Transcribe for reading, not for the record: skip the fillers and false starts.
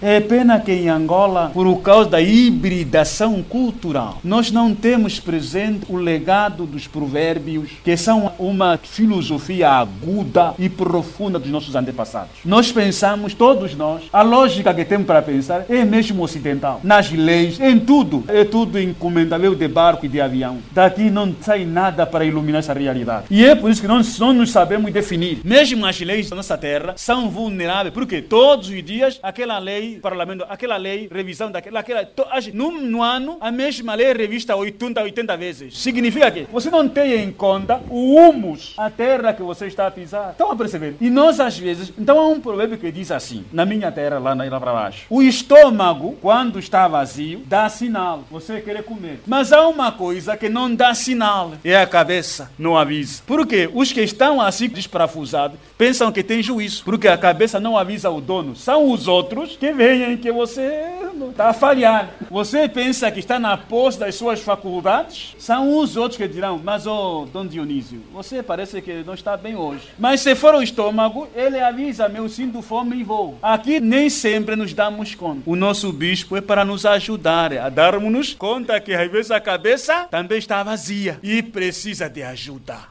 É pena que em Angola, por causa da hibridação cultural, nós não temos presente o legado dos provérbios, que são uma filosofia aguda e profunda dos nossos antepassados. Nós pensamos, todos nós, a lógica que temos para pensar é mesmo ocidental. Nas leis, em tudo. É tudo encomendado de barco e de avião. Daqui não sai nada para iluminar essa realidade. E é por isso que nós não nos sabemos definir. Mesmo as leis da nossa terra são vulneráveis. Porque todos os dias, aquela lei, parlamento, aquela lei, revisão daquela, no ano, a mesma lei é revista 80 vezes. Significa que você não tem em conta o humus, a terra que você está a pisar. Estão a perceber? E nós, às vezes, então há um provérbio que diz assim, na minha terra, lá para baixo: o estômago, quando está vazio, dá sinal, você quer comer. Mas há uma coisa que não dá sinal, é a cabeça, não avisa. Por quê? Os que estão assim desparafusados pensam que tem juízo, porque a cabeça não avisa o dono. São os outros que veem que você está a falhar. Você pensa que está na posse das suas faculdades, são os outros que dirão: mas Dom Dionísio, você parece que não está bem hoje. Mas se for o estômago, ele avisa: meu, sinto fome e vou. Aqui nem sempre nos damos conta. O nosso bispo é para nos ajudar a darmos conta que às vezes a cabeça também está vazia e precisa de ajuda.